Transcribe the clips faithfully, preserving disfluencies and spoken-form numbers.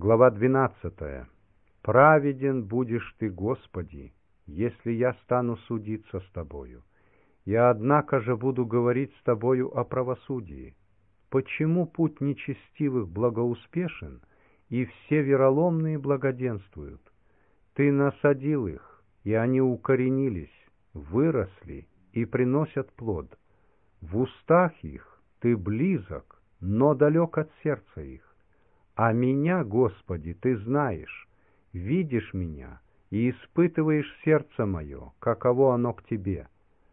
Глава двенадцатая. «Праведен будешь ты, Господи, если я стану судиться с Тобою. Я, однако же, буду говорить с Тобою о правосудии. Почему путь нечестивых благоуспешен, и все вероломные благоденствуют? Ты насадил их, и они укоренились, выросли и приносят плод. В устах их Ты близок, но далек от сердца их. А меня, Господи, Ты знаешь, видишь меня и испытываешь сердце мое, каково оно к Тебе.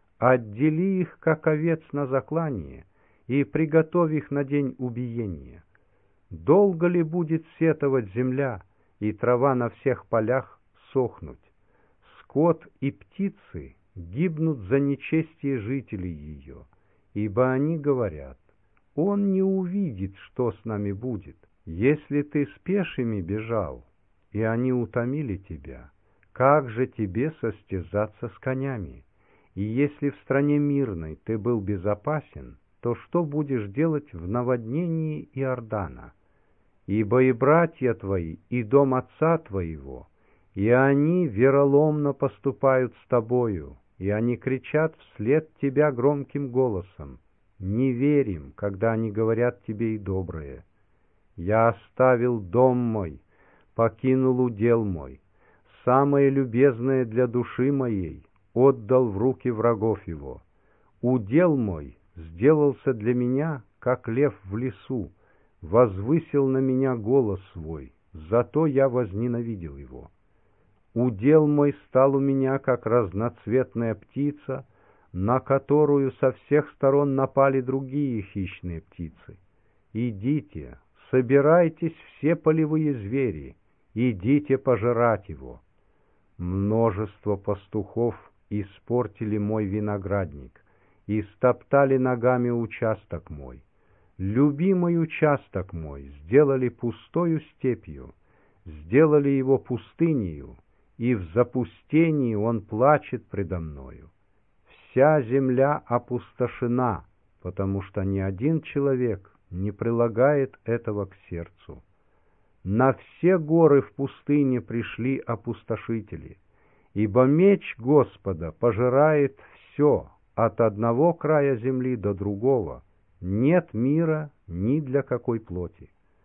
Отдели их, как овец на заклание, и приготовь их на день убиения. Долго ли будет сетовать земля, и трава на всех полях сохнуть? Скот и птицы гибнут за нечестие жителей ее, ибо они говорят: он не увидит, что с нами будет. Если ты с пешими бежал, и они утомили тебя, как же тебе состязаться с конями? И если в стране мирной ты был безопасен, то что будешь делать в наводнении Иордана? Ибо и братья твои, и дом отца твоего, и они вероломно поступают с тобою, и они кричат вслед тебя громким голосом: не верим, когда они говорят тебе и доброе. Я оставил дом мой, покинул удел мой, самое любезное для души моей отдал в руки врагов его. Удел мой сделался для меня, как лев в лесу, возвысил на меня голос свой, зато я возненавидел его. Удел мой стал у меня, как разноцветная птица, на которую со всех сторон напали другие хищные птицы. Идите, собирайтесь все полевые звери, идите пожирать его. Множество пастухов испортили мой виноградник и стоптали ногами участок мой. Любимый участок мой сделали пустою степью, сделали его пустынею, и в запустении он плачет предо мною. Вся земля опустошена, потому что ни один человек не прилагает этого к сердцу. На все горы в пустыне пришли опустошители, ибо меч Господа пожирает все от одного края земли до другого, нет мира ни для какой плоти.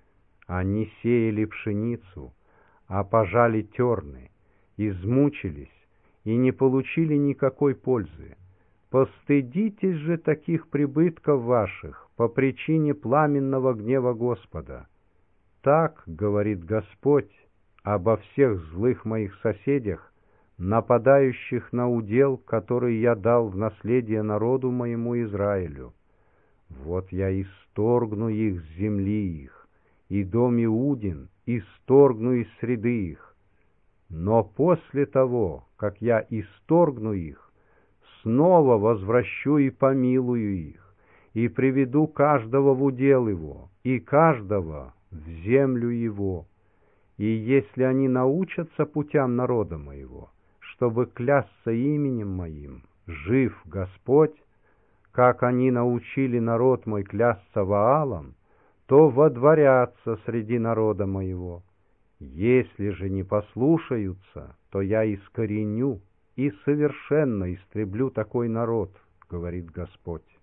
Они сеяли пшеницу, а пожали терны, измучились и не получили никакой пользы. Постыдитесь же таких прибытков ваших по причине пламенного гнева Господа. Так говорит Господь обо всех злых моих соседях, нападающих на удел, который я дал в наследие народу моему Израилю. Вот я исторгну их с земли их, и дом Иудин исторгну из среды их. Но после того, как я исторгну их, снова возвращу и помилую их, и приведу каждого в удел его, и каждого в землю его. И если они научатся путям народа моего, чтобы клясться именем моим, жив Господь, как они научили народ мой клясться Ваалом, то водворятся среди народа моего. Если же не послушаются, то я искореню и совершенно истреблю такой народ, говорит Господь.